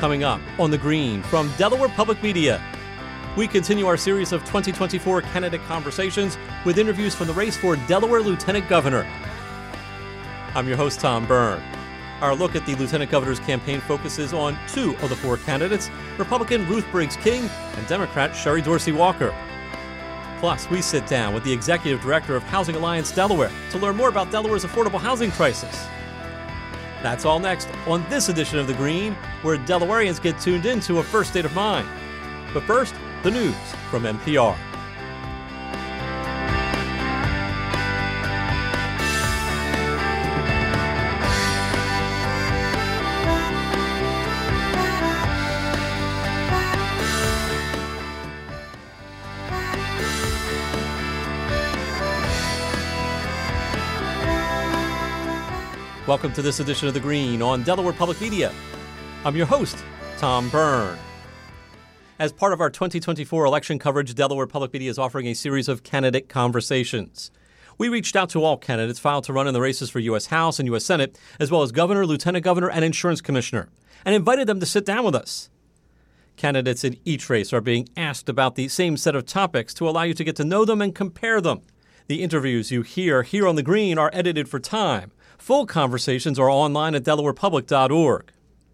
Coming up on The Green from Delaware Public Media, we continue our series of 2024 candidate conversations with interviews from the race for Delaware Lieutenant Governor. I'm your host, Tom Byrne. Our look at the Lieutenant Governor's campaign focuses on two of the four candidates, Republican Ruth Briggs King and Democrat Sherry Dorsey Walker. Plus, we sit down with the Executive Director of Housing Alliance Delaware to learn more about Delaware's affordable housing crisis. That's all next on this edition of The Green, where Delawareans get tuned into a first state of mind. But first, the news from NPR. Welcome to this edition of The Green on Delaware Public Media. I'm your host, Tom Byrne. As part of our 2024 election coverage, Delaware Public Media is offering a series of candidate conversations. We reached out to all candidates filed to run in the races for U.S. House and U.S. Senate, as well as governor, lieutenant governor, and insurance commissioner, and invited them to sit down with us. Candidates in each race are being asked about the same set of topics to allow you to get to know them and compare them. The interviews you hear here on The Green are edited for time. Full conversations are online at delawarepublic.org.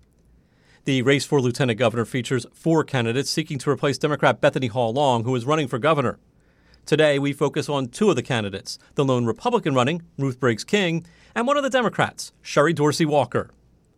The race for lieutenant governor features four candidates seeking to replace Democrat Bethany Hall Long, who is running for governor. Today, we focus on two of the candidates, the lone Republican running, Ruth Briggs King, and one of the Democrats, Sherry Dorsey Walker.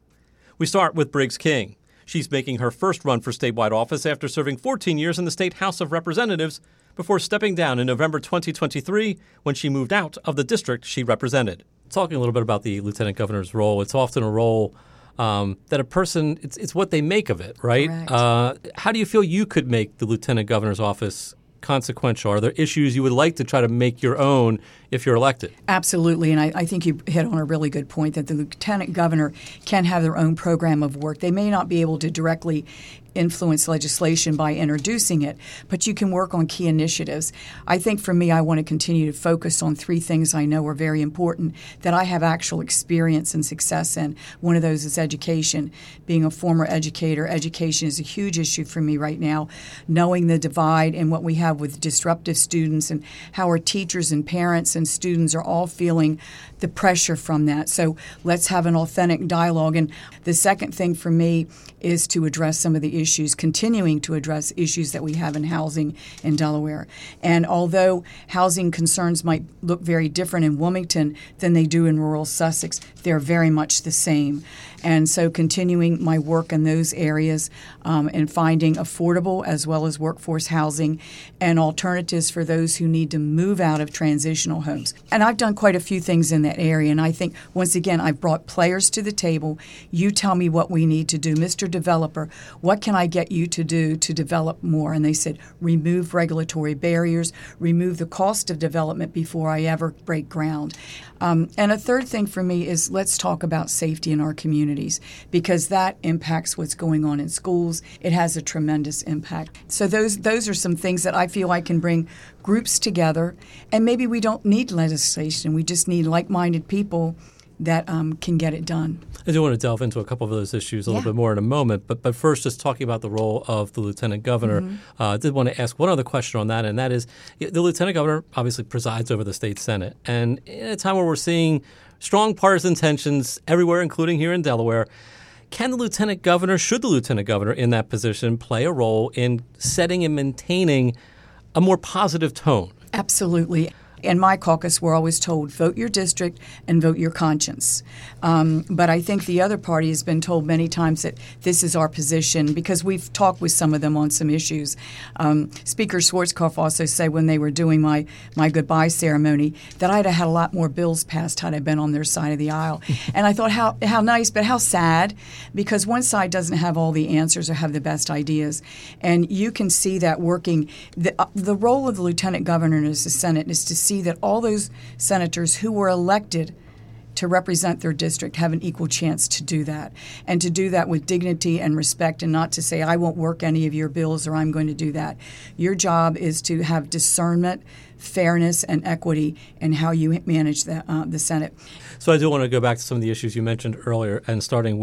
We start with Briggs King. She's making her first run for statewide office after serving 14 years in the State House of Representatives before stepping down in November 2023 when she moved out of the district she represented. Talking a little bit about the lieutenant governor's role, it's often a role that a person, it's what they make of it, right? How do you feel you could make the lieutenant governor's office consequential? Are there issues you would like to try to make your own if you're elected? Absolutely, and I think you hit on a really good point that the lieutenant governor can have their own program of work. They may not be able to directly influence legislation by introducing it, but you can work on key initiatives. I think for me, I want to continue to focus on three things I know are very important that I have actual experience and success in. One of those is education. Being a former educator, education is a huge issue for me right now. Knowing the divide and what we have with disruptive students and how our teachers and parents and students are all feeling the pressure from that. So let's have an authentic dialogue. And the second thing for me is to address some of the issues, continuing to address issues that we have in housing in Delaware. And although housing concerns might look very different in Wilmington than they do in rural Sussex, they're very much the same. And so continuing my work in those areas and finding affordable as well as workforce housing and alternatives for those who need to move out of transitional homes. And I've done quite a few things in that area. And I think, once again, I've brought players to the table. You tell me what we need to do. Mr. Developer, what can I get you to do to develop more? And they said, remove regulatory barriers, remove the cost of development before I ever break ground. And a third thing for me is let's talk about safety in our communities, because that impacts what's going on in schools. It has a tremendous impact. So those are some things that I feel I can bring groups together. And maybe we don't need legislation. We just need like-minded people that can get it done. I do want to delve into a couple of those issues a little bit more in a moment, but first just talking about the role of the lieutenant governor. I did want to ask one other question on that, and that is the lieutenant governor obviously presides over the state Senate. And in a time where we're seeing strong partisan tensions everywhere, including here in Delaware, should the lieutenant governor in that position play a role in setting and maintaining a more positive tone? Absolutely. In my caucus, we're always told, vote your district and vote your conscience. But I think the other party has been told many times that this is our position because we've talked with some of them on some issues. Speaker Schwarzkopf also said when they were doing my goodbye ceremony that I'd have had a lot more bills passed had I been on their side of the aisle. And I thought how nice, but how sad, because one side doesn't have all the answers or have the best ideas. And you can see that working. The role of the lieutenant governor in the Senate is to see that all those senators who were elected to represent their district have an equal chance to do that, and to do that with dignity and respect, and not to say, I won't work any of your bills or I'm going to do that. Your job is to have discernment, fairness, and equity in how you manage the Senate. So I do want to go back to some of the issues you mentioned earlier, and starting with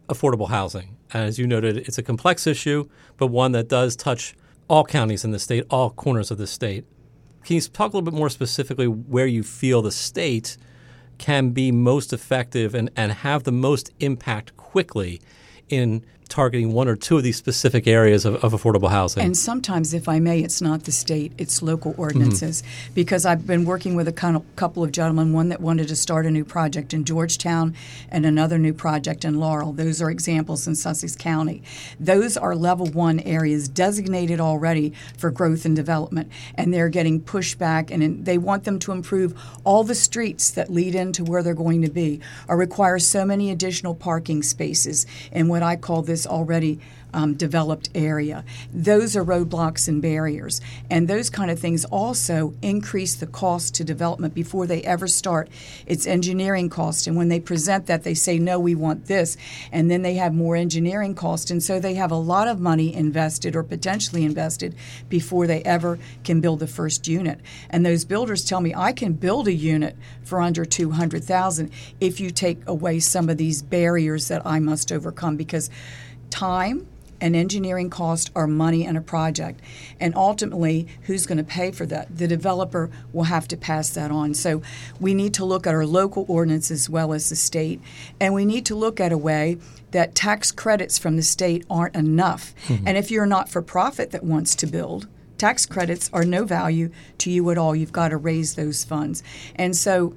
affordable housing. As you noted, it's a complex issue, but one that does touch all counties in the state, all corners of the state. Can you talk a little bit more specifically where you feel the state can be most effective and have the most impact quickly in targeting one or two of these specific areas of affordable housing? And sometimes, if I may, it's not the state, it's local ordinances. Because I've been working with a couple of gentlemen, one that wanted to start a new project in Georgetown and another new project in Laurel. Those are examples in Sussex County. Those are level 1 areas designated already for growth and development. And they're getting pushed back, and they want them to improve all the streets that lead into where they're going to be or require so many additional parking spaces in what I call this already developed area. Those are roadblocks and barriers. And those kind of things also increase the cost to development before they ever start. It's engineering cost. And when they present that, they say, no, we want this. And then they have more engineering cost. And so they have a lot of money invested or potentially invested before they ever can build the first unit. And those builders tell me, I can build a unit for under $200,000 if you take away some of these barriers that I must overcome, because time and engineering cost are money in a project. And ultimately, who's going to pay for that? The developer will have to pass that on. So we need to look at our local ordinance as well as the state. And we need to look at a way that tax credits from the state aren't enough. And if you're a not-for-profit that wants to build, tax credits are no value to you at all. You've got to raise those funds. And so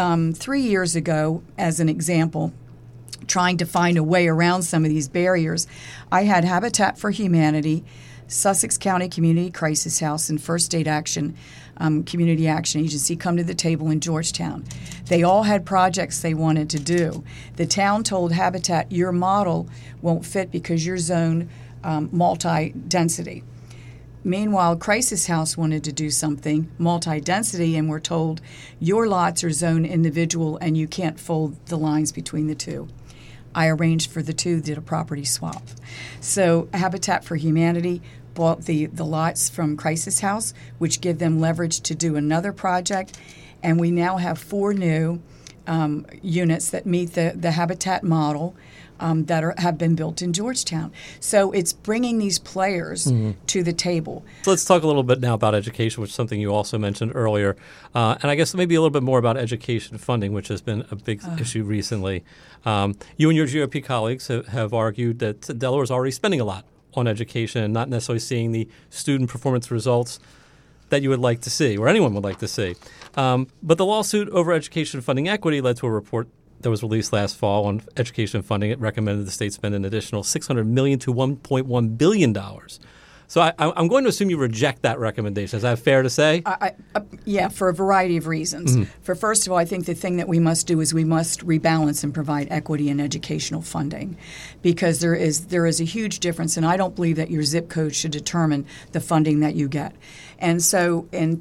3 years ago, as an example, trying to find a way around some of these barriers, I had Habitat for Humanity, Sussex County Community Crisis House, and First State Action Community Action Agency come to the table in Georgetown. They all had projects they wanted to do. The town told Habitat, your model won't fit because you're zoned multi-density. Meanwhile, Crisis House wanted to do something multi-density, and we're told your lots are zoned individual and you can't fold the lines between the two. I arranged for the two, did a property swap. So Habitat for Humanity bought the lots from Crisis House, which give them leverage to do another project, and we now have 4 new units that meet the Habitat model that have been built in Georgetown. So it's bringing these players to the table. So let's talk a little bit now about education, which is something you also mentioned earlier. And I guess maybe a little bit more about education funding, which has been a big issue recently. You and your GOP colleagues have argued that Delaware is already spending a lot on education and not necessarily seeing the student performance results that you would like to see, or anyone would like to see. But the lawsuit over education funding equity led to a report that was released last fall on education funding. It recommended the state spend an additional $600 million to $1.1 billion. So I'm going to assume you reject that recommendation. Is that fair to say? Yeah, for a variety of reasons. For first of all, I think the thing that we must do is we must rebalance and provide equity in educational funding, because there is a huge difference, and I don't believe that your zip code should determine the funding that you get. And so in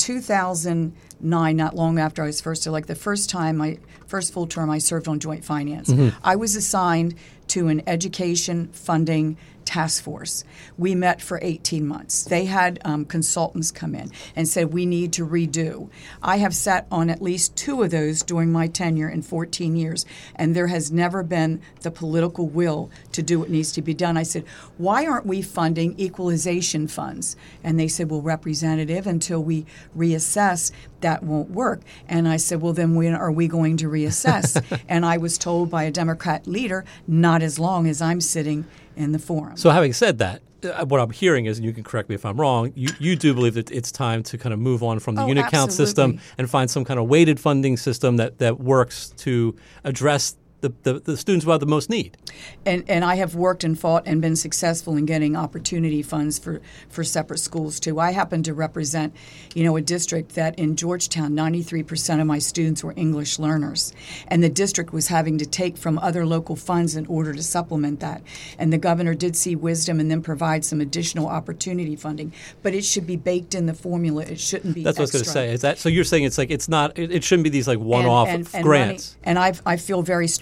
2009, not long after I was first elected, my first full term I served on Joint Finance. I was assigned to an education funding task force. We met for 18 months. They had consultants come in and said, we need to redo. I have sat on at least 2 of those during my tenure in 14 years, and there has never been the political will to do what needs to be done. I said, why aren't we funding equalization funds? And they said, well, Representative, until we reassess, that won't work. And I said, well, then when are we going to reassess? And I was told by a Democrat leader, not as long as I'm sitting in the forum. So having said that, what I'm hearing is, and you can correct me if I'm wrong, you do believe that it's time to kind of move on from the unit count system and find some kind of weighted funding system that works to address the students who have the most need. And I have worked and fought and been successful in getting opportunity funds for separate schools, too. I happen to represent, a district that in Georgetown, 93% of my students were English learners. And the district was having to take from other local funds in order to supplement that. And the governor did see wisdom and then provide some additional opportunity funding. But it should be baked in the formula. It shouldn't be That's extra. what I was going to say. So you're saying it shouldn't be these one-off grants. I feel very strongly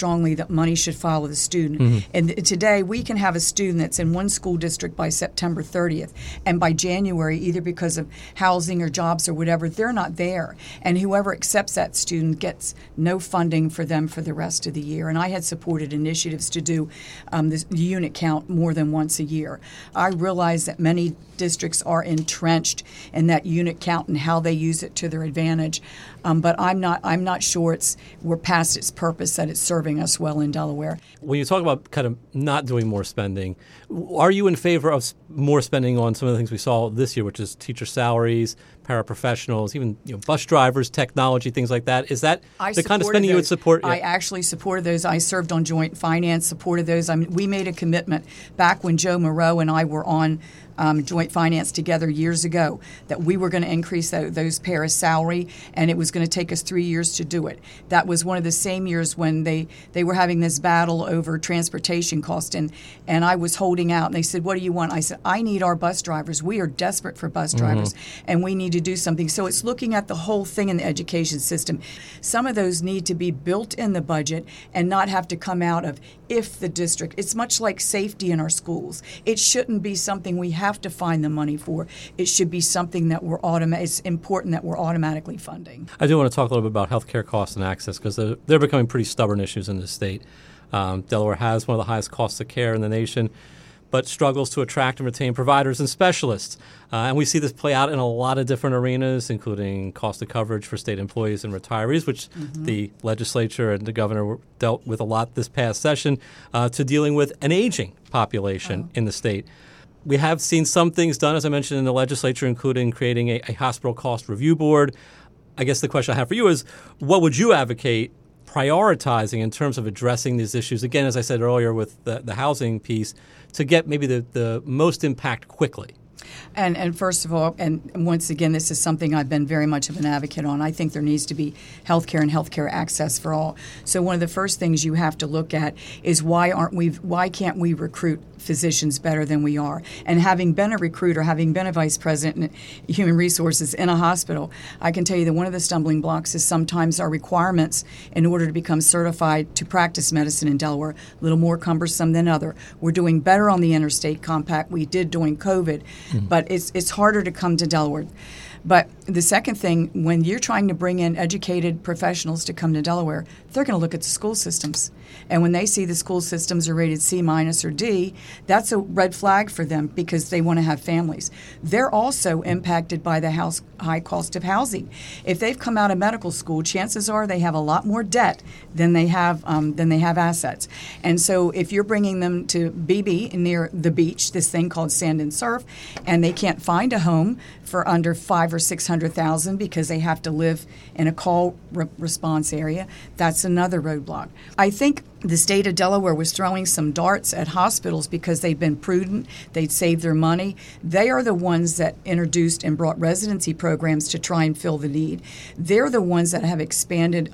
strongly that money should follow the student. And today we can have a student that's in one school district by September 30th, and by January, either because of housing or jobs or whatever, they're not there. And whoever accepts that student gets no funding for them for the rest of the year. And I had supported initiatives to do this unit count more than once a year. I realize that many districts are entrenched in that unit count and how they use it to their advantage, but I'm not sure we're past its purpose, that it's serving us well in Delaware. When you talk about kind of not doing more spending, are you in favor of more spending on some of the things we saw this year, which is teacher salaries, paraprofessionals, even bus drivers, technology, things like that? Is that the kind of spending you would support? I actually supported those. I served on joint finance, supported those. We made a commitment back when Joe Moreau and I were on joint finance together years ago that we were going to increase those paras salary, and it was going to take us 3 years to do it. That was one of the same years when they were having this battle over transportation cost, and I was holding out, and they said, "What do you want?" I said, "I need our bus drivers. We are desperate for bus drivers, and we need to do something." So it's looking at the whole thing in the education system. Some of those need to be built in the budget and not have to come out of if the district. It's much like safety in our schools. It shouldn't be something we have to find the money for. It should be something that it's important that we're automatically funding. I do want to talk a little bit about healthcare costs and access, because they're becoming pretty stubborn issues in the state. Delaware has one of the highest costs of care in the nation, but struggles to attract and retain providers and specialists. And we see this play out in a lot of different arenas, including cost of coverage for state employees and retirees, which the legislature and the governor dealt with a lot this past session, to dealing with an aging population in the state. We have seen some things done, as I mentioned, in the legislature, including creating a hospital cost review board. I guess the question I have for you is, what would you advocate prioritizing in terms of addressing these issues? Again, as I said earlier with the housing piece, to get maybe the most impact quickly. And first of all, and once again, this is something I've been very much of an advocate on. I think there needs to be health care and health care access for all. So one of the first things you have to look at is why can't we recruit physicians better than we are? And having been a recruiter, having been a vice president in human resources in a hospital, I can tell you that one of the stumbling blocks is sometimes our requirements in order to become certified to practice medicine in Delaware, a little more cumbersome than other. We're doing better on the interstate compact we did during COVID, but it's harder to come to Delaware. But the second thing, when you're trying to bring in educated professionals to come to Delaware, they're going to look at the school systems. And when they see the school systems are rated C- or D, that's a red flag for them because they want to have families. They're also impacted by the high cost of housing. If they've come out of medical school, chances are they have a lot more debt than they have assets. And so if you're bringing them to BB near the beach, this thing called Sand and Surf, and they can't find a home for under $500,000 or $600,000 because they have to live in a call response area, that's another roadblock. I think the state of Delaware was throwing some darts at hospitals because they've been prudent, they'd saved their money. They are the ones that introduced and brought residency programs to try and fill the need. They're the ones that have expanded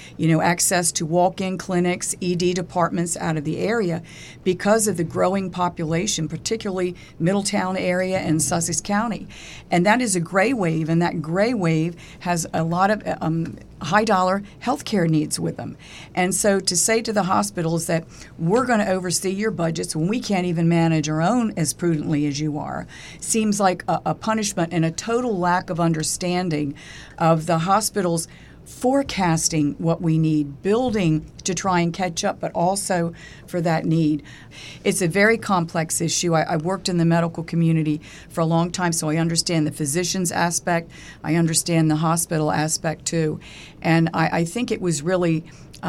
access to walk-in clinics, ED departments out of the area because of the growing population, particularly Middletown area and Sussex County. And that is a gray wave, and that gray wave has a lot of high-dollar health care needs with them. And so to say to the hospitals that we're going to oversee your budgets when we can't even manage our own as prudently as you are seems like a punishment and a total lack of understanding of the hospitals forecasting what we need, building to try and catch up, but also for that need. It's a very complex issue. I worked in the medical community for a long time, so I understand the physician's aspect. I understand the hospital aspect too. And I think it was really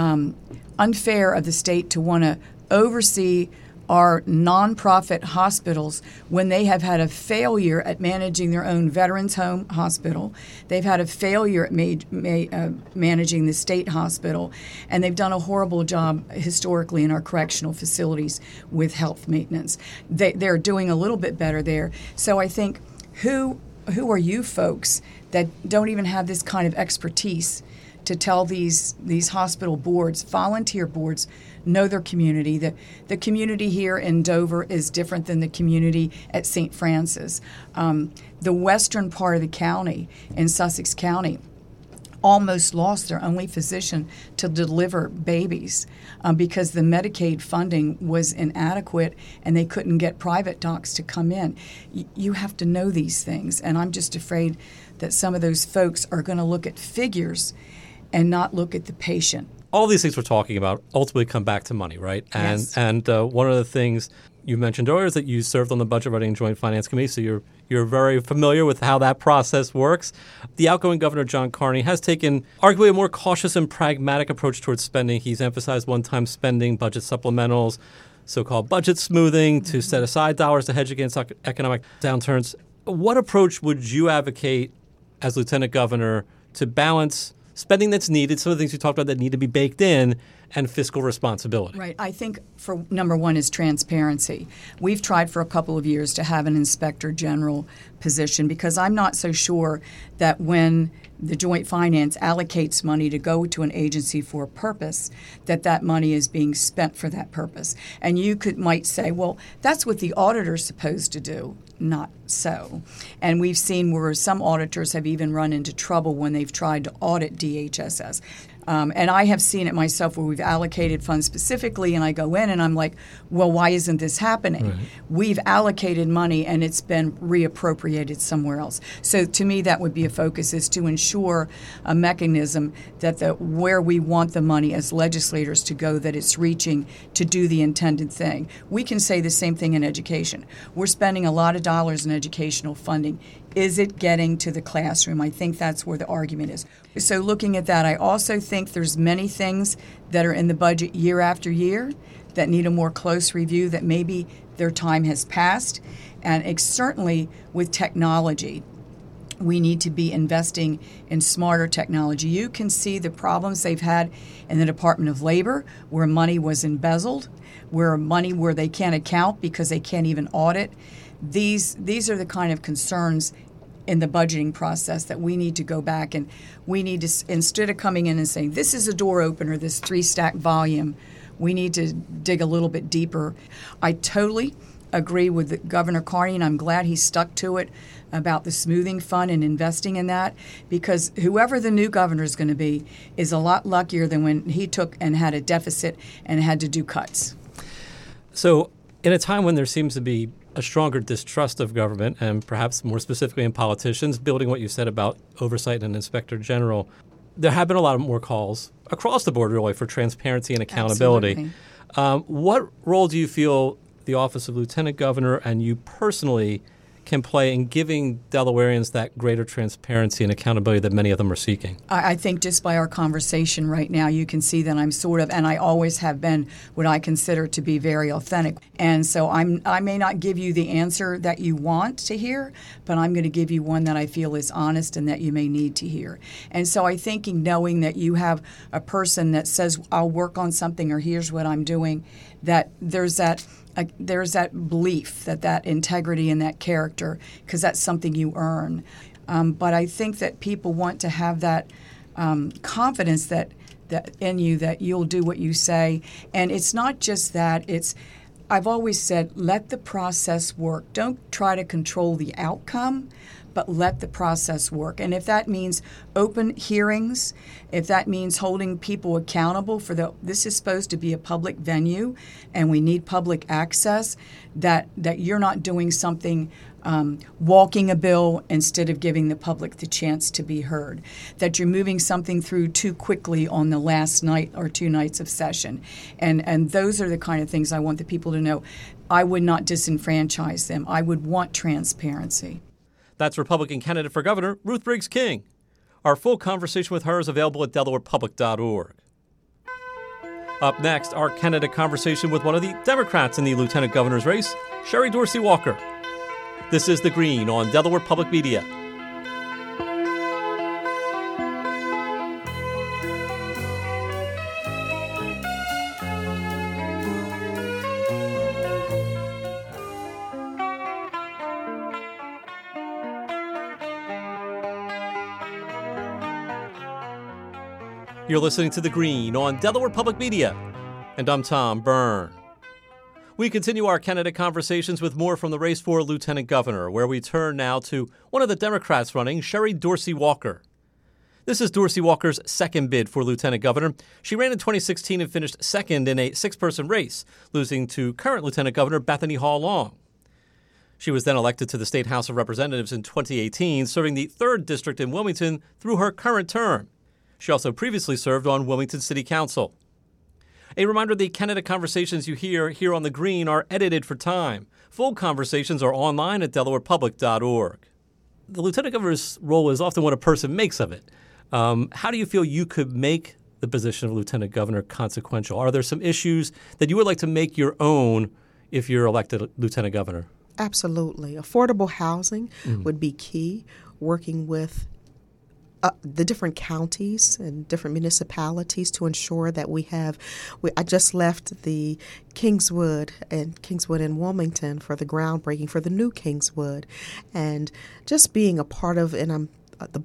unfair of the state to want to oversee our nonprofit hospitals when they have had a failure at managing their own veterans home hospital. They've had a failure at managing the state hospital, and they've done a horrible job historically in our correctional facilities with health maintenance. They're doing a little bit better there. So I think who are you folks that don't even have this kind of expertise to tell these hospital boards, volunteer boards, know their community. The community here in Dover is different than the community at St. Francis. The western part of the county, in Sussex County, almost lost their only physician to deliver babies because the Medicaid funding was inadequate and they couldn't get private docs to come in. You have to know these things, and I'm just afraid that some of those folks are going to look at figures and not look at the patient. All these things we're talking about ultimately come back to money, right? Yes. And one of the things you mentioned earlier is that you served on the Budget Writing and Joint Finance Committee, so you're very familiar with how that process works. The outgoing Governor, John Carney, has taken arguably a more cautious and pragmatic approach towards spending. He's emphasized one-time spending, budget supplementals, so-called budget smoothing to set aside dollars to hedge against economic downturns. What approach would you advocate as Lieutenant Governor to balance spending that's needed, some of the things you talked about that need to be baked in, and fiscal responsibility? Right. I think for number one is transparency. We've tried for a couple of years to have an inspector general position because I'm not so sure that when the Joint Finance allocates money to go to an agency for a purpose, that money is being spent for that purpose. And you might say, well, that's what the auditor's supposed to do. Not so. And we've seen where some auditors have even run into trouble when they've tried to audit DHSS. And I have seen it myself where we've allocated funds specifically, and I go in and I'm like, well, why isn't this happening? Right. We've allocated money and it's been reappropriated somewhere else. So to me, that would be a focus, is to ensure a mechanism that where we want the money as legislators to go, that it's reaching to do the intended thing. We can say the same thing in education. We're spending a lot of dollars in educational funding. Is it getting to the classroom? I think that's where the argument is. So looking at that, I also think there's many things that are in the budget year after year that need a more close review, that maybe their time has passed. And certainly with technology, we need to be investing in smarter technology. You can see the problems they've had in the Department of Labor, where money was embezzled, where they can't account because they can't even audit. These are the kind of concerns in the budgeting process that we need to go back, and we need to, instead of coming in and saying, this is a door opener, this 3-stack volume, we need to dig a little bit deeper. I totally agree with Governor Carney, and I'm glad he stuck to it about the smoothing fund and investing in that, because whoever the new governor is going to be is a lot luckier than when he took and had a deficit and had to do cuts. So in a time when there seems to be a stronger distrust of government, and perhaps more specifically in politicians, building what you said about oversight and inspector general, there have been a lot more calls across the board, really, for transparency and accountability. What role do you feel the office of Lieutenant Governor and you personally can play in giving Delawareans that greater transparency and accountability that many of them are seeking? I think just by our conversation right now, you can see that I'm sort of, and I always have been, what I consider to be very authentic. And so I may not give you the answer that you want to hear, but I'm going to give you one that I feel is honest and that you may need to hear. And so I think knowing that you have a person that says, I'll work on something, or here's what I'm doing, that there's that belief, that integrity and that character, because that's something you earn. But I think that people want to have that confidence that in you, that you'll do what you say. And it's not just that. I've always said, let the process work. Don't try to control the outcome, but let the process work. And if that means open hearings, if that means holding people accountable for this is supposed to be a public venue and we need public access, that you're not doing something, walking a bill instead of giving the public the chance to be heard, that you're moving something through too quickly on the last night or 2 nights of session. And those are the kind of things I want the people to know. I would not disenfranchise them. I would want transparency. That's Republican candidate for governor, Ruth Briggs King. Our full conversation with her is available at DelawarePublic.org. Up next, our candidate conversation with one of the Democrats in the lieutenant governor's race, Sherry Dorsey Walker. This is The Green on Delaware Public Media. You're listening to The Green on Delaware Public Media, and I'm Tom Byrne. We continue our candidate conversations with more from the race for lieutenant governor, where we turn now to one of the Democrats running, Sherry Dorsey Walker. This is Dorsey Walker's second bid for lieutenant governor. She ran in 2016 and finished second in a six-person race, losing to current Lieutenant Governor Bethany Hall Long. She was then elected to the State House of Representatives in 2018, serving the 3rd District in Wilmington through her current term. She also previously served on Wilmington City Council. A reminder, the candidate conversations you hear here on The Green are edited for time. Full conversations are online at delawarepublic.org. The lieutenant governor's role is often what a person makes of it. How do you feel you could make the position of lieutenant governor consequential? Are there some issues that you would like to make your own if you're elected lieutenant governor? Absolutely. Affordable housing would be key, working with the different counties and different municipalities to ensure that I just left the Kingswood in Wilmington for the groundbreaking for the new Kingswood, and just being a part of, and I'm the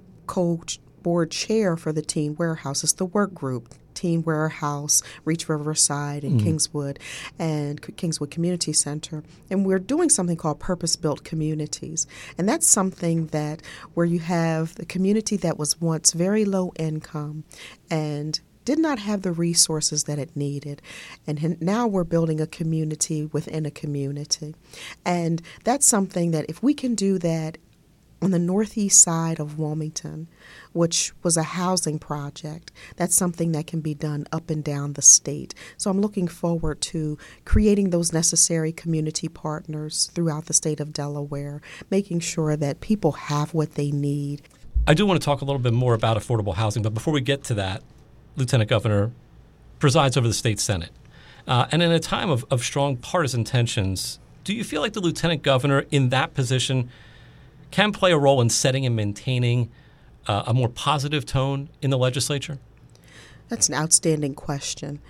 board chair for the Teen Warehouse. It's the work group, Teen Warehouse, Reach Riverside, and Kingswood Community Center. And we're doing something called purpose-built communities. And that's something that where you have the community that was once very low income and did not have the resources that it needed. And now we're building a community within a community. And that's something that if we can do that on the northeast side of Wilmington, which was a housing project, that's something that can be done up and down the state. So I'm looking forward to creating those necessary community partners throughout the state of Delaware, making sure that people have what they need. I do want to talk a little bit more about affordable housing, but before we get to that, Lieutenant Governor presides over the state Senate. And in a time of strong partisan tensions, do you feel like the Lieutenant Governor in that position can play a role in setting and maintaining a more positive tone in the legislature? That's an outstanding question.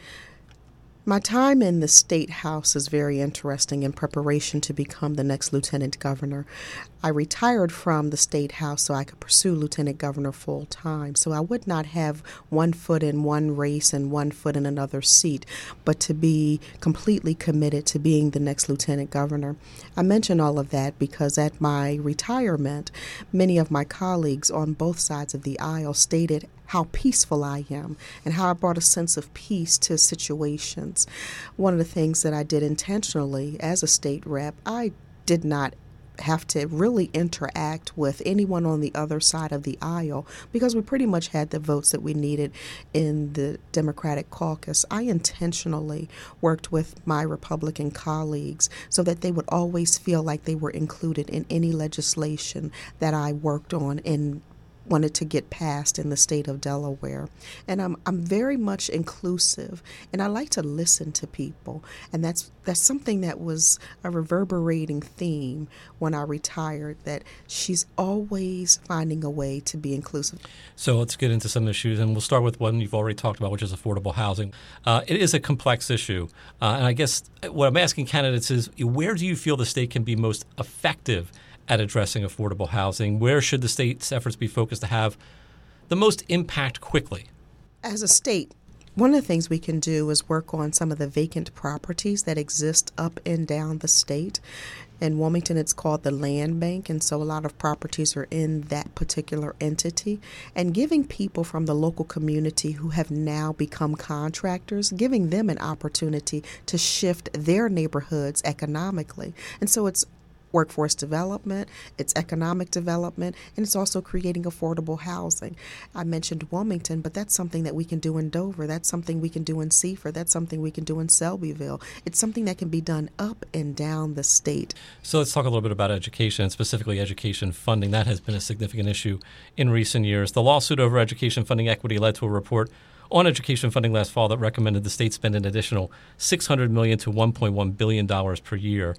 My time in the State House is very interesting in preparation to become the next Lieutenant Governor. I retired from the State House so I could pursue Lieutenant Governor full time. So I would not have one foot in one race and one foot in another seat, but to be completely committed to being the next Lieutenant Governor. I mention all of that because at my retirement, many of my colleagues on both sides of the aisle stated how peaceful I am and how I brought a sense of peace to situations. One of the things that I did intentionally as a state rep, I did not have to really interact with anyone on the other side of the aisle because we pretty much had the votes that we needed in the Democratic caucus. I intentionally worked with my Republican colleagues so that they would always feel like they were included in any legislation that I worked on and wanted to get passed in the state of Delaware. And I'm very much inclusive, and I like to listen to people. And that's something that was a reverberating theme when I retired, that she's always finding a way to be inclusive. So let's get into some issues, and we'll start with one you've already talked about, which is affordable housing. It is a complex issue, and I guess what I'm asking candidates is, where do you feel the state can be most effective at addressing affordable housing? Where should the state's efforts be focused to have the most impact quickly? As a state, one of the things we can do is work on some of the vacant properties that exist up and down the state. In Wilmington, it's called the Land Bank, and so a lot of properties are in that particular entity. And giving people from the local community who have now become contractors, giving them an opportunity to shift their neighborhoods economically. And so it's workforce development, it's economic development, and it's also creating affordable housing. I mentioned Wilmington, but that's something that we can do in Dover. That's something we can do in Seaford. That's something we can do in Selbyville. It's something that can be done up and down the state. So let's talk a little bit about education, and specifically education funding. That has been a significant issue in recent years. The lawsuit over education funding equity led to a report on education funding last fall that recommended the state spend an additional $600 million to $1.1 billion per year.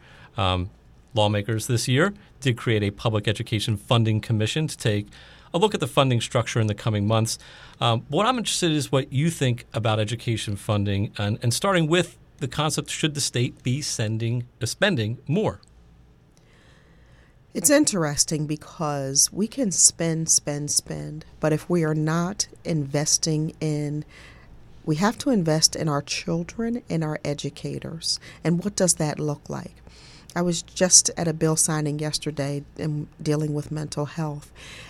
Lawmakers this year did create a public education funding commission to take a look at the funding structure in the coming months. What I'm interested in is what you think about education funding, and starting with the concept, should the state be spending more? It's interesting because we can spend, but if we are not investing in, we have to invest in our children and our educators. And what does that look like? I was just at a bill signing yesterday and dealing with mental health,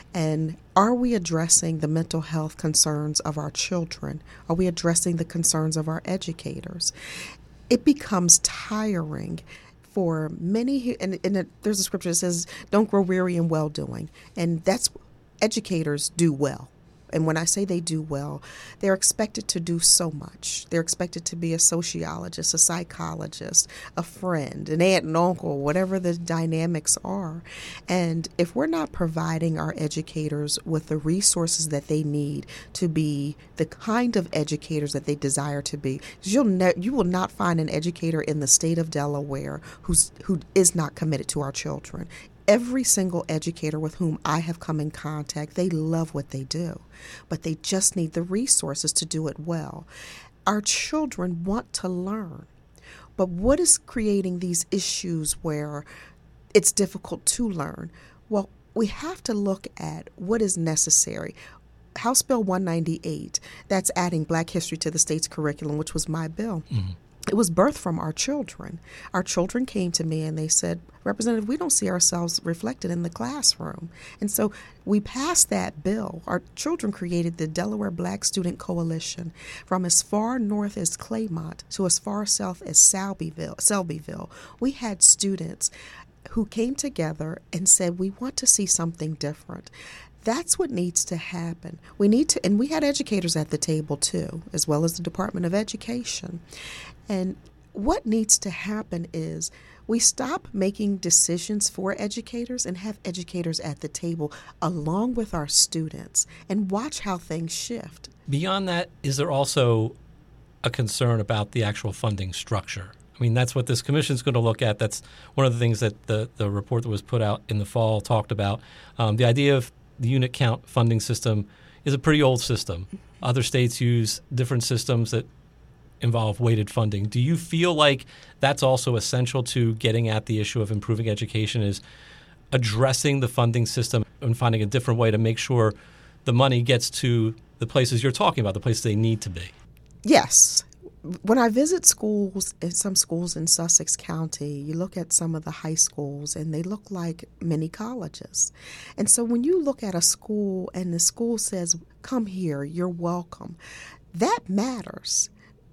And are we addressing the mental health concerns of our children? Are we addressing the concerns of our educators? It becomes tiring for many, and there's a scripture that says, don't grow weary in well-doing. And that's, educators do well. And when I say they do well, they're expected to do so much. They're expected to be a sociologist, a psychologist, a friend, an aunt and uncle, whatever the dynamics are. And if we're not providing our educators with the resources that they need to be the kind of educators that they desire to be, you will not find an educator in the state of Delaware who is not committed to our children. Every single educator with whom I have come in contact, they love what they do, but they just need the resources to do it well. Our children want to learn, but what is creating these issues where it's difficult to learn? Well, we have to look at what is necessary. House Bill 198, that's adding Black history to the state's curriculum, which was my bill. Mm-hmm. It was birthed from our children. Our children came to me and they said, Representative, we don't see ourselves reflected in the classroom. And so we passed that bill. Our children created the Delaware Black Student Coalition from as far north as Claymont to as far south as Selbyville. We had students who came together and said, we want to see something different. That's what needs to happen. We need to, and we had educators at the table too, as well as the Department of Education. And what needs to happen is we stop making decisions for educators and have educators at the table along with our students and watch how things shift. Beyond that, is there also a concern about the actual funding structure? I mean, that's what this commission is going to look at. That's one of the things that the report that was put out in the fall talked about. The idea of the unit count funding system is a pretty old system. Other states use different systems that involve weighted funding. Do you feel like that's also essential to getting at the issue of improving education, is addressing the funding system and finding a different way to make sure the money gets to the places you're talking about, the places they need to be? Yes. When I visit schools, some schools in Sussex County, you look at some of the high schools and they look like mini colleges. And so when you look at a school and the school says, come here, you're welcome, that matters.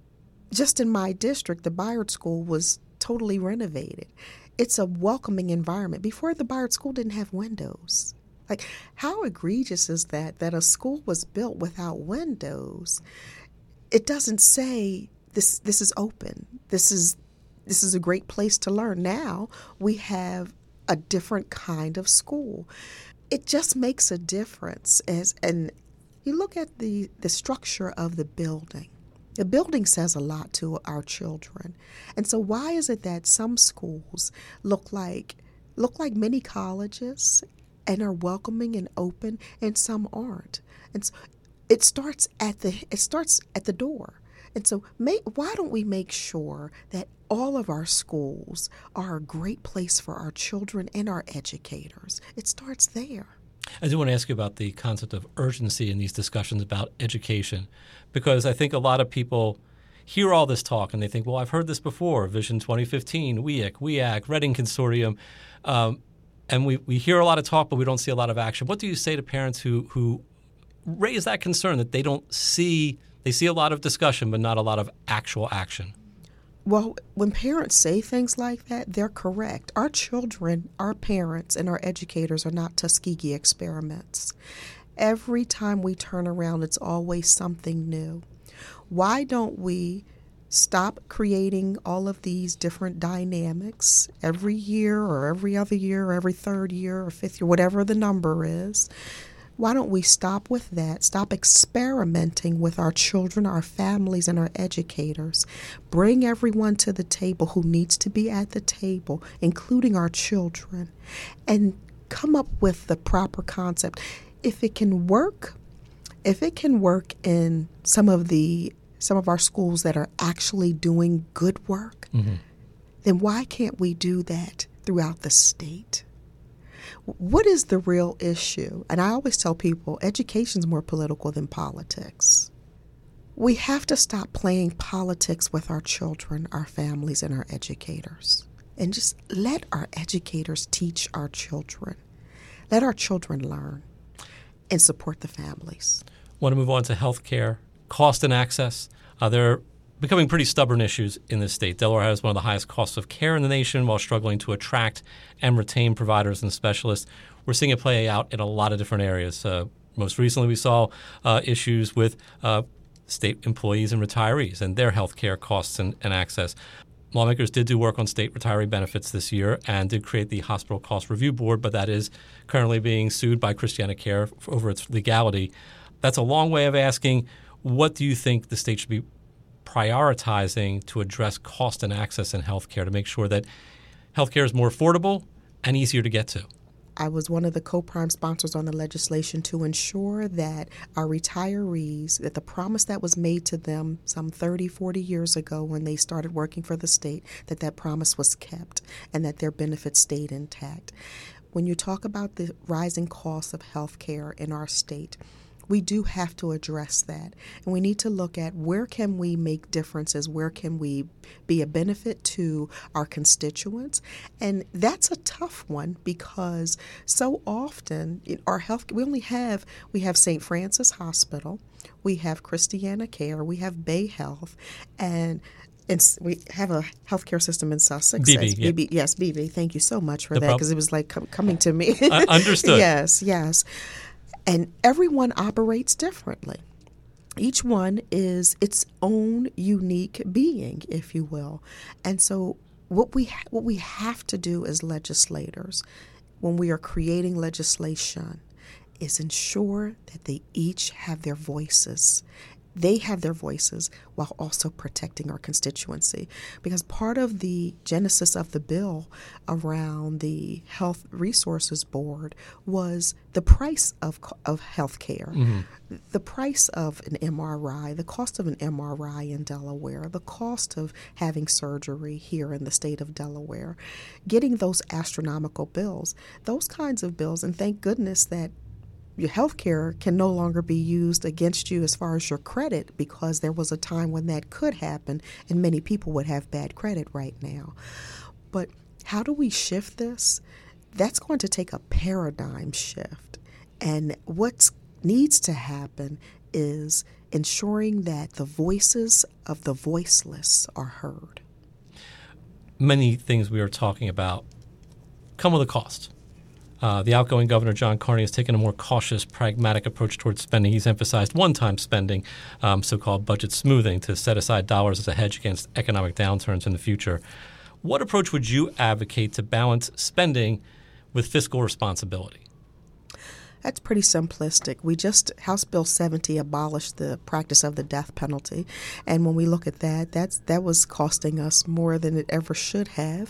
Just in my district, the Bayard School was totally renovated. It's a welcoming environment. Before, the Bayard School didn't have windows. Like, how egregious is that a school was built without windows? It doesn't say this is open. This is a great place to learn. Now we have a different kind of school. It just makes a difference. And you look at the structure of the building. The building says a lot to our children. And so why is it that some schools look like mini colleges and are welcoming and open, and some aren't? And so it starts at the door. And so why don't we make sure that all of our schools are a great place for our children and our educators? It starts there. I do want to ask you about the concept of urgency in these discussions about education, because I think a lot of people hear all this talk and they think, well, I've heard this before, Vision 2015, WEAC, WEAC, Reading Consortium, and we hear a lot of talk, but we don't see a lot of action. What do you say to parents who raise that concern that they see a lot of discussion but not a lot of actual action? Well, when parents say things like that, they're correct. Our children, our parents, and our educators are not Tuskegee experiments. Every time we turn around, it's always something new. Why don't we stop creating all of these different dynamics every year or every other year or every third year or fifth year, whatever the number is? Why don't we stop with that, stop experimenting with our children, our families, and our educators, bring everyone to the table who needs to be at the table, including our children, and come up with the proper concept. If it can work in some of our schools that are actually doing good work, then why can't we do that throughout the state? What is the real issue? And I always tell people, education's more political than politics. We have to stop playing politics with our children, our families, and our educators. And just let our educators teach our children. Let our children learn. and support the families. Want to move on to health care, cost and access. They're becoming pretty stubborn issues in this state. Delaware has one of the highest costs of care in the nation while struggling to attract and retain providers and specialists. We're seeing it play out in a lot of different areas. Most recently, we saw issues with state employees and retirees and their health care costs and access. Lawmakers did do work on state retiree benefits this year and did create the Hospital Cost Review Board, but that is currently being sued by ChristianaCare over its legality. That's a long way of asking, what do you think the state should be prioritizing to address cost and access in health care to make sure that health care is more affordable and easier to get to? I was one of the co-prime sponsors on the legislation to ensure that our retirees, that the promise that was made to them some 30, 40 years ago when they started working for the state, that promise was kept and that their benefits stayed intact. When you talk about the rising costs of health care in our state, we do have to address that. And we need to look at where can we make differences, where can we be a benefit to our constituents. And that's a tough one because so often in our health, we have St. Francis Hospital, we have ChristianaCare, we have Bay Health, and we have a healthcare system in Sussex. BB, yeah. BB, yes, BB. Thank you so much for that because it was like coming to me. Understood. Yes. And everyone operates differently. Each one is its own unique being, if you will. And so what we have to do as legislators when we are creating legislation is ensure that they each have their voices. They have their voices while also protecting our constituency. Because part of the genesis of the bill around the Health Resources Board was the price of health care, the price of an MRI, the cost of an MRI in Delaware, the cost of having surgery here in the state of Delaware, getting those astronomical bills, those kinds of bills. And thank goodness that your health care can no longer be used against you as far as your credit because there was a time when that could happen and many people would have bad credit right now. But how do we shift this? That's going to take a paradigm shift. And what needs to happen is ensuring that the voices of the voiceless are heard. Many things we are talking about come with a cost. The outgoing Governor John Carney has taken a more cautious, pragmatic approach towards spending. He's emphasized one-time spending, so-called budget smoothing, to set aside dollars as a hedge against economic downturns in the future. What approach would you advocate to balance spending with fiscal responsibility? That's pretty simplistic. House Bill 70 abolished the practice of the death penalty. And when we look at that was costing us more than it ever should have.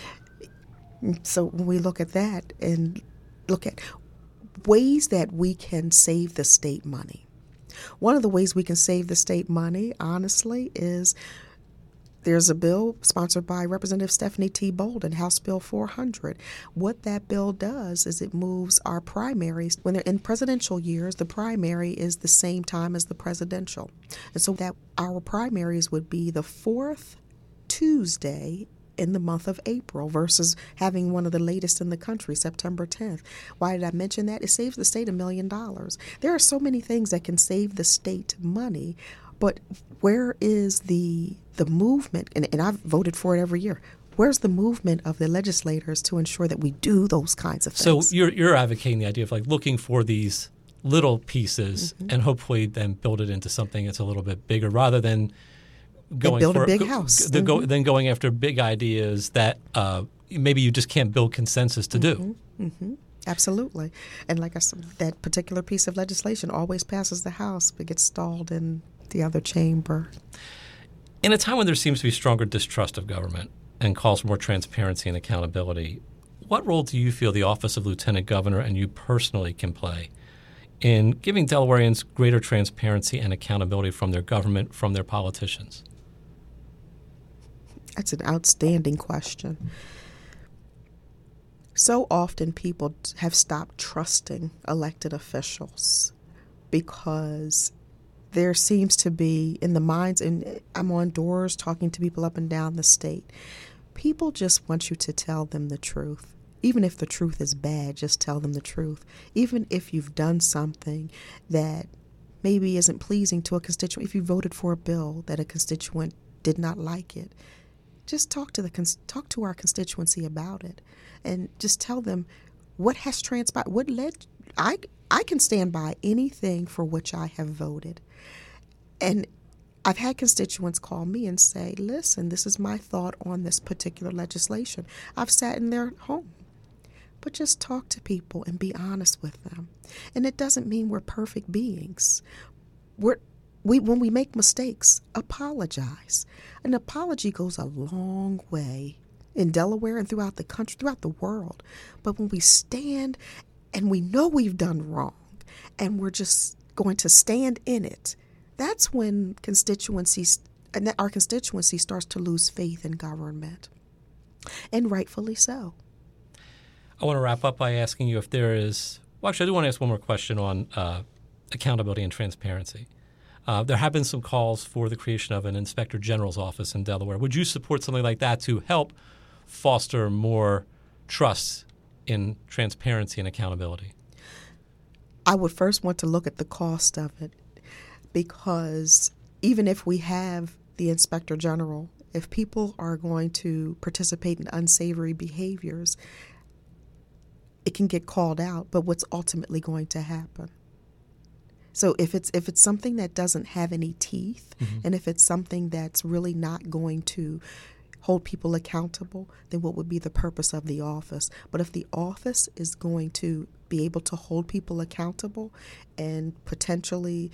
So when we look at that and look at ways that we can save the state money, one of the ways we can save the state money, honestly, is there's a bill sponsored by Representative Stephanie T. Bolden, House Bill 400. What that bill does is it moves our primaries. When they're in presidential years, the primary is the same time as the presidential. And so that our primaries would be the fourth Tuesday in the month of April versus having one of the latest in the country, September 10th. Why did I mention that? It saves the state $1 million. There are so many things that can save the state money, but where is the movement? And I've voted for it every year. Where's the movement of the legislators to ensure that we do those kinds of things? So you're advocating the idea of like looking for these little pieces and hopefully then build it into something that's a little bit bigger rather than build a big house. Then going after big ideas that maybe you just can't build consensus to do. Absolutely. And like I said, that particular piece of legislation always passes the House but gets stalled in the other chamber. In a time when there seems to be stronger distrust of government and calls for more transparency and accountability, what role do you feel the office of Lieutenant Governor and you personally can play in giving Delawareans greater transparency and accountability from their government, from their politicians? That's an outstanding question. So often people have stopped trusting elected officials because there seems to be in the minds, and I'm on doors talking to people up and down the state, people just want you to tell them the truth. Even if the truth is bad, just tell them the truth. Even if you've done something that maybe isn't pleasing to a constituent, if you voted for a bill that a constituent did not like it, just talk to our constituency about it, and just tell them what has transpired. What led? I can stand by anything for which I have voted, and I've had constituents call me and say, "Listen, this is my thought on this particular legislation." I've sat in their home. But just talk to people and be honest with them. And it doesn't mean we're perfect beings. When we make mistakes, apologize. An apology goes a long way in Delaware and throughout the country, throughout the world. But when we stand and we know we've done wrong and we're just going to stand in it, that's when our constituency starts to lose faith in government. And rightfully so. I want to wrap up by asking you if there is – well, actually, I do want to ask one more question on accountability and transparency. There have been some calls for the creation of an inspector general's office in Delaware. Would you support something like that to help foster more trust in transparency and accountability? I would first want to look at the cost of it, because even if we have the inspector general, if people are going to participate in unsavory behaviors, it can get called out, but what's ultimately going to happen? So if it's something that doesn't have any teeth, and if it's something that's really not going to hold people accountable, then what would be the purpose of the office? But if the office is going to be able to hold people accountable and potentially,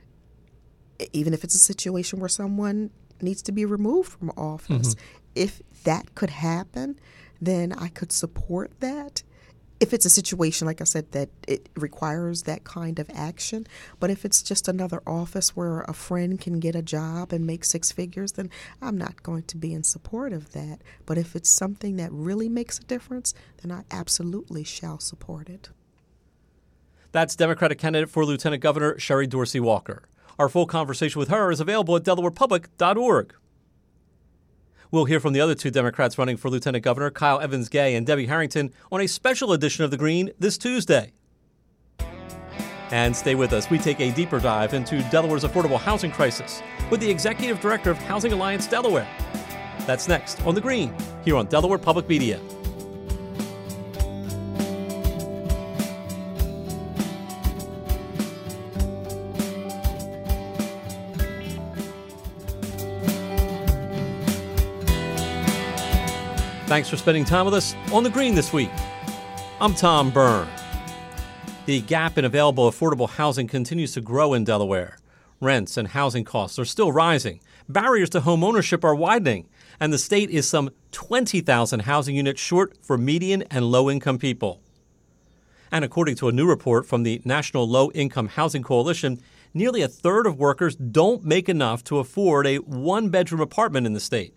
even if it's a situation where someone needs to be removed from office, if that could happen, then I could support that. If it's a situation, like I said, that it requires that kind of action. But if it's just another office where a friend can get a job and make six figures, then I'm not going to be in support of that. But if it's something that really makes a difference, then I absolutely shall support it. That's Democratic candidate for Lieutenant Governor Sherry Dorsey Walker. Our full conversation with her is available at DelawarePublic.org. We'll hear from the other two Democrats running for Lieutenant Governor, Kyle Evans-Gay and Debbie Harrington, on a special edition of The Green this Tuesday. And stay with us. We take a deeper dive into Delaware's affordable housing crisis with the Executive Director of Housing Alliance Delaware. That's next on The Green, here on Delaware Public Media. Thanks for spending time with us on The Green this week. I'm Tom Byrne. The gap in available affordable housing continues to grow in Delaware. Rents and housing costs are still rising. Barriers to home ownership are widening. And the state is some 20,000 housing units short for median and low-income people. And according to a new report from the National Low-Income Housing Coalition, nearly a third of workers don't make enough to afford a one-bedroom apartment in the state.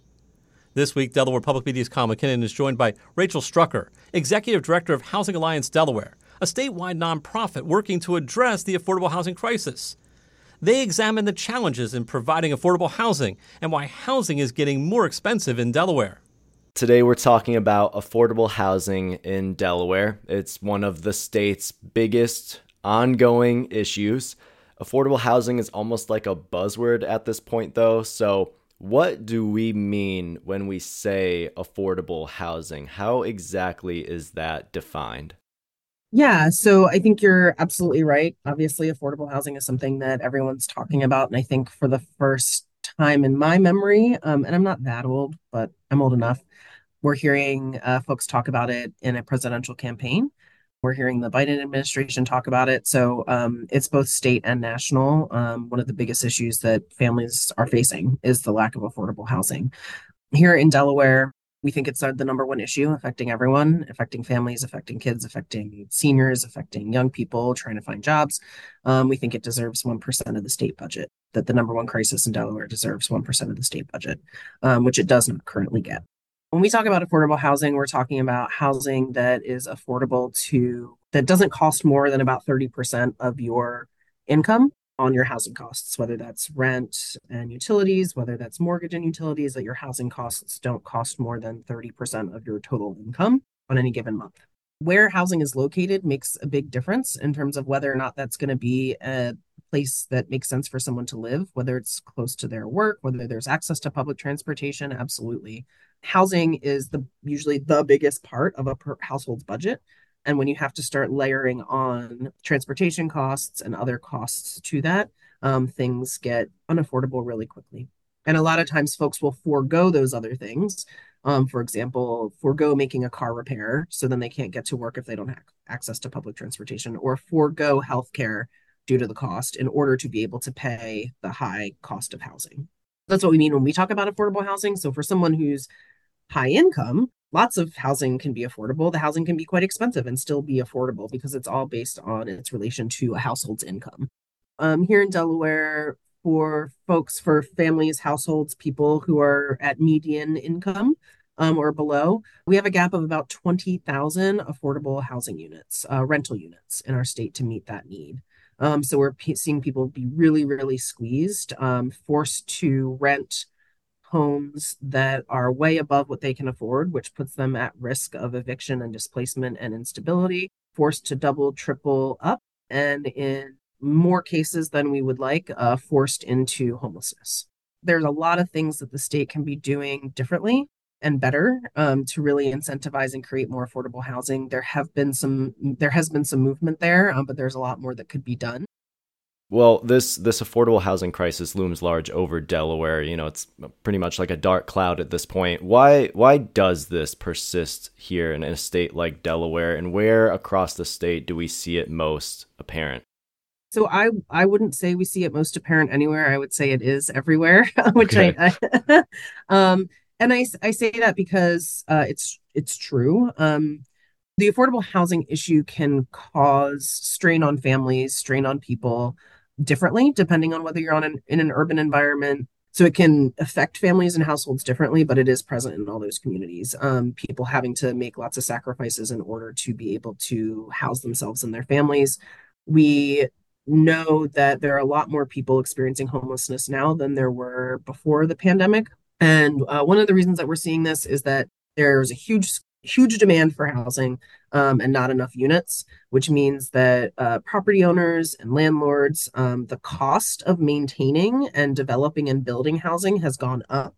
This week, Delaware Public Media's Kyle McKinnon is joined by Rachel Strucker, Executive Director of Housing Alliance Delaware, a statewide nonprofit working to address the affordable housing crisis. They examine the challenges in providing affordable housing and why housing is getting more expensive in Delaware. Today we're talking about affordable housing in Delaware. It's one of the state's biggest ongoing issues. Affordable housing is almost like a buzzword at this point, though, so what do we mean when we say affordable housing? How exactly is that defined? Yeah, so I think you're absolutely right. Obviously, affordable housing is something that everyone's talking about. And I think for the first time in my memory, and I'm not that old, but I'm old enough, we're hearing folks talk about it in a presidential campaign. We're hearing the Biden administration talk about it. So it's both state and national. One of the biggest issues that families are facing is the lack of affordable housing. Here in Delaware, we think it's the number one issue affecting everyone, affecting families, affecting kids, affecting seniors, affecting young people trying to find jobs. We think it deserves 1% of the state budget, that the number one crisis in Delaware deserves 1% of the state budget, which it does not currently get. When we talk about affordable housing, we're talking about housing that is affordable that doesn't cost more than about 30% of your income on your housing costs, whether that's rent and utilities, whether that's mortgage and utilities, that your housing costs don't cost more than 30% of your total income. on any given month. Where housing is located makes a big difference in terms of whether or not that's going to be a place that makes sense for someone to live, whether it's close to their work, whether there's access to public transportation. Absolutely. Housing is usually the biggest part of a household's budget. And when you have to start layering on transportation costs and other costs to that, things get unaffordable really quickly. And a lot of times folks will forego those other things. For example, forego making a car repair so then they can't get to work if they don't have access to public transportation, or forego healthcare due to the cost in order to be able to pay the high cost of housing. That's what we mean when we talk about affordable housing. So for someone who's high income, lots of housing can be affordable. The housing can be quite expensive and still be affordable because it's all based on its relation to a household's income. Here in Delaware, for families, households, people who are at median income or below, we have a gap of about 20,000 affordable housing units, rental units in our state to meet that need. So we're seeing people be really, really squeezed, forced to rent homes that are way above what they can afford, which puts them at risk of eviction and displacement and instability, forced to double, triple up, and in more cases than we would like, forced into homelessness. There's a lot of things that the state can be doing differently and better to really incentivize and create more affordable housing. There has been some movement there, but there's a lot more that could be done. Well, this affordable housing crisis looms large over Delaware. It's pretty much like a dark cloud at this point. Why does this persist here in a state like Delaware, and where across the state do we see it most apparent? So I wouldn't say we see it most apparent anywhere. I would say it is everywhere, which okay. And I say that because it's true. The affordable housing issue can cause strain on families, strain on people differently, depending on whether you're in an urban environment. So it can affect families and households differently, but it is present in all those communities. People having to make lots of sacrifices in order to be able to house themselves and their families. We know that there are a lot more people experiencing homelessness now than there were before the pandemic. And one of the reasons that we're seeing this is that there's a huge demand for housing and not enough units, which means that property owners and landlords, the cost of maintaining and developing and building housing has gone up.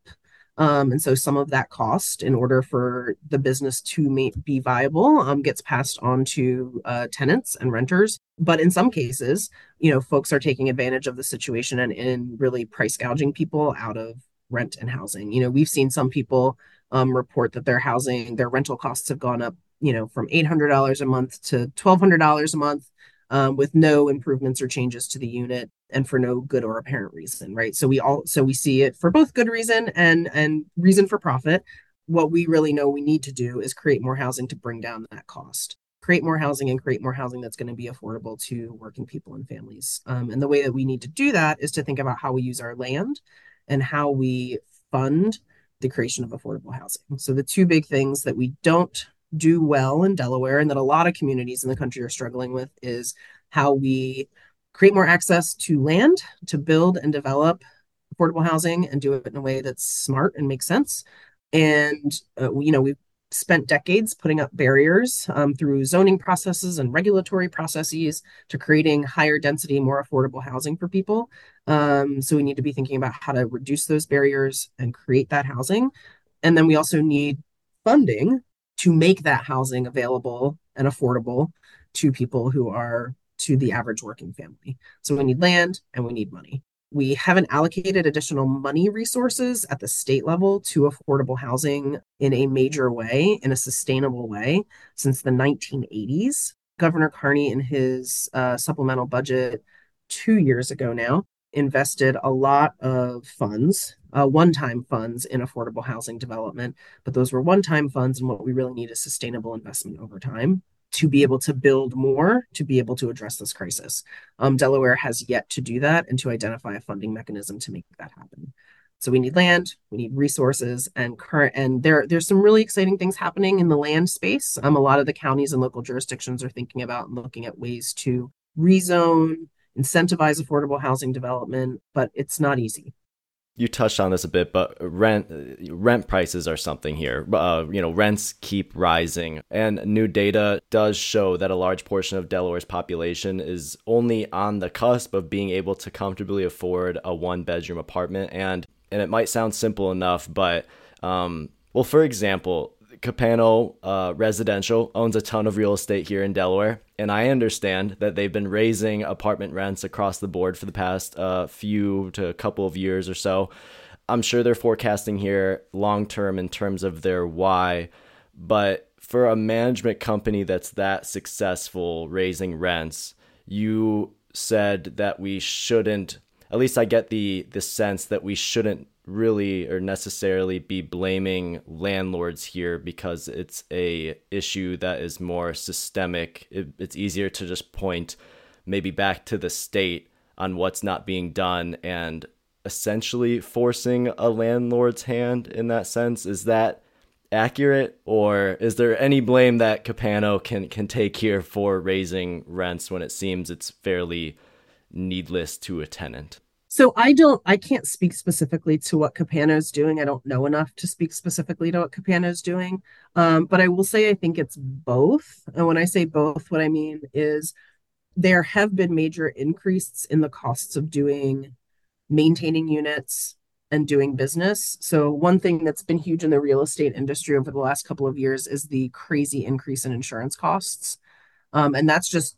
And so some of that cost, in order for the business to be viable, gets passed on to tenants and renters. But in some cases, folks are taking advantage of the situation and really price gouging people out of rent and housing. We've seen some people report that their rental costs have gone up, from $800 a month to $1,200 a month, with no improvements or changes to the unit and for no good or apparent reason, right? So we see it for both good reason and reason for profit. What we really know we need to do is create more housing to bring down that cost. Create more housing that's going to be affordable to working people and families. And the way that we need to do that is to think about how we use our land and how we fund the creation of affordable housing. So the two big things that we don't do well in Delaware and that a lot of communities in the country are struggling with is how we create more access to land to build and develop affordable housing and do it in a way that's smart and makes sense. And, we've spent decades putting up barriers through zoning processes and regulatory processes to creating higher density, more affordable housing for people. So we need to be thinking about how to reduce those barriers and create that housing. And then we also need funding to make that housing available and affordable to people to the average working family. So we need land and we need money. We haven't allocated additional money resources at the state level to affordable housing in a major way, in a sustainable way, since the 1980s. Governor Carney, in his supplemental budget 2 years ago now, invested a lot of funds, one-time funds in affordable housing development, but those were one-time funds, and what we really need is sustainable investment over time to be able to build more, to be able to address this crisis. Delaware has yet to do that and to identify a funding mechanism to make that happen. So we need land, we need resources, and there's some really exciting things happening in the land space. A lot of the counties and local jurisdictions are thinking about and looking at ways to rezone, incentivize affordable housing development, but it's not easy. You touched on this a bit, but rent prices are something here. Rents keep rising, and new data does show that a large portion of Delaware's population is only on the cusp of being able to comfortably afford a one-bedroom apartment. And it might sound simple enough, but for example, Capano Residential owns a ton of real estate here in Delaware, and I understand that they've been raising apartment rents across the board for the past few to a couple of years or so. I'm sure they're forecasting here long term in terms of their why, but for a management company that's that successful raising rents, you said that we shouldn't, at least I get the sense that we shouldn't really or necessarily be blaming landlords here because it's a issue that is more systemic. It's easier to just point maybe back to the state on what's not being done and essentially forcing a landlord's hand in that sense. Is that accurate, or is there any blame that Capano can take here for raising rents when it seems it's fairly needless to a tenant? So I can't speak specifically to what Capano's doing. I don't know enough to speak specifically to what Capano's doing. But I will say I think it's both. And when I say both, what I mean is there have been major increases in the costs of maintaining units and doing business. So one thing that's been huge in the real estate industry over the last couple of years is the crazy increase in insurance costs. And that's just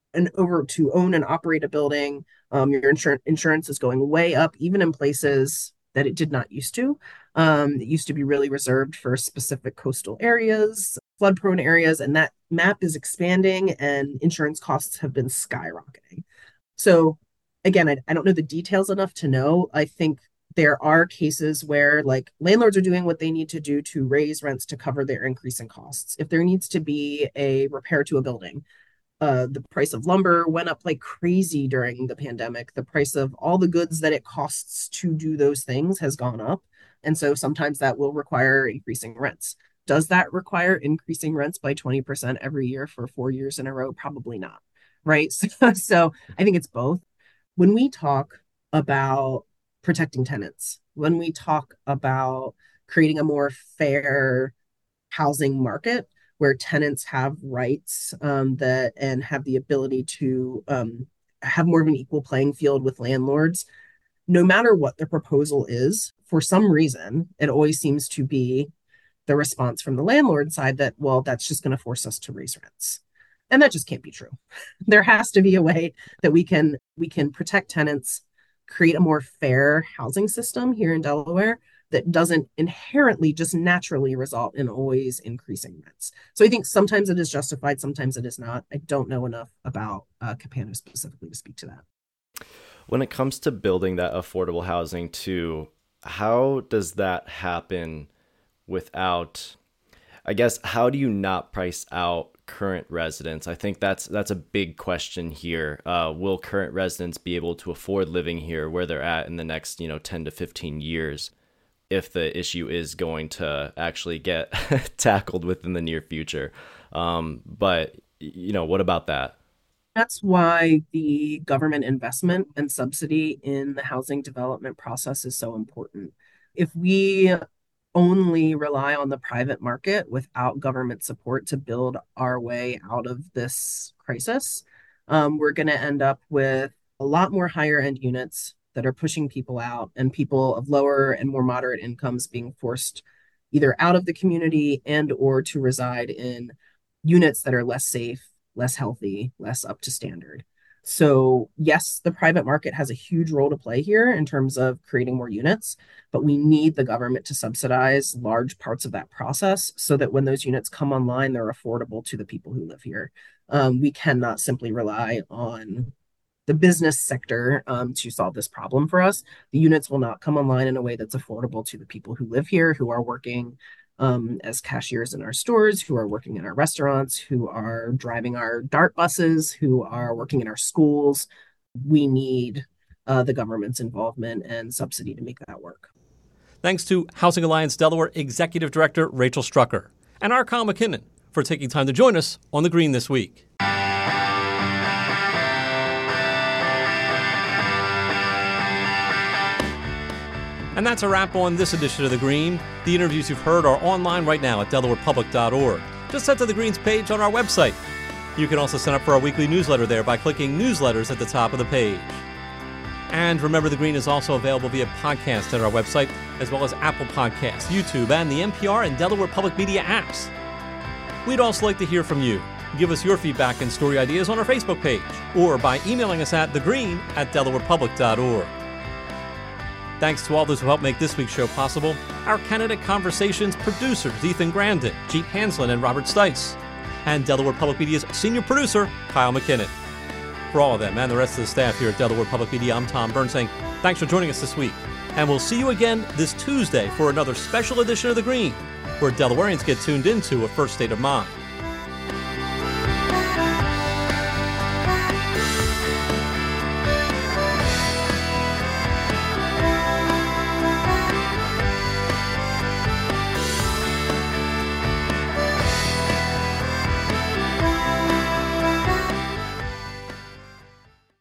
to own and operate a building. Your insurance is going way up, even in places that it did not used to. It used to be really reserved for specific coastal areas, flood-prone areas, and that map is expanding and insurance costs have been skyrocketing. So again, I don't know the details enough to know. I think there are cases where landlords are doing what they need to do to raise rents to cover their increase in costs. If there needs to be a repair to a building, the price of lumber went up like crazy during the pandemic. The price of all the goods that it costs to do those things has gone up. And so sometimes that will require increasing rents. Does that require increasing rents by 20% every year for 4 years in a row? Probably not, right? So I think it's both. When we talk about protecting tenants, when we talk about creating a more fair housing market, where tenants have rights and have the ability to have more of an equal playing field with landlords, no matter what the proposal is, for some reason, it always seems to be the response from the landlord side that, well, that's just going to force us to raise rents. And that just can't be true. There has to be a way that we can protect tenants, create a more fair housing system here in Delaware that doesn't inherently just naturally result in always increasing rents. So I think sometimes it is justified, sometimes it is not. I don't know enough about Capano specifically to speak to that. When it comes to building that affordable housing too, how does that happen without, I guess, how do you not price out current residents? I think that's a big question here. Will current residents be able to afford living here where they're at in the next 10 to 15 years? If the issue is going to actually get tackled within the near future. But what about that? That's why the government investment and subsidy in the housing development process is so important. If we only rely on the private market without government support to build our way out of this crisis, we're going to end up with a lot more higher end units that are pushing people out, and people of lower and more moderate incomes being forced either out of the community and or to reside in units that are less safe, less healthy, less up to standard. So yes, the private market has a huge role to play here in terms of creating more units, but we need the government to subsidize large parts of that process so that when those units come online, they're affordable to the people who live here. We cannot simply rely on the business sector to solve this problem for us. The units will not come online in a way that's affordable to the people who live here, who are working as cashiers in our stores, who are working in our restaurants, who are driving our DART buses, who are working in our schools. We need the government's involvement and subsidy to make that work. Thanks to Housing Alliance Delaware Executive Director Rachel Strucker and our Kyle McKinnon for taking time to join us on The Green this week. And that's a wrap on this edition of The Green. The interviews you've heard are online right now at DelawarePublic.org. Just head to The Green's page on our website. You can also sign up for our weekly newsletter there by clicking Newsletters at the top of the page. And remember, The Green is also available via podcast at our website, as well as Apple Podcasts, YouTube, and the NPR and Delaware Public Media apps. We'd also like to hear from you. Give us your feedback and story ideas on our Facebook page, or by emailing us at thegreen@delawarepublic.org. Thanks to all those who helped make this week's show possible. Our Candidate Conversations producers, Ethan Grandin, Jeet Hanslin, and Robert Stites. And Delaware Public Media's senior producer, Kyle McKinnon. For all of them and the rest of the staff here at Delaware Public Media, I'm Tom Byrne saying thanks for joining us this week. And we'll see you again this Tuesday for another special edition of The Green, where Delawareans get tuned into a first state of mind.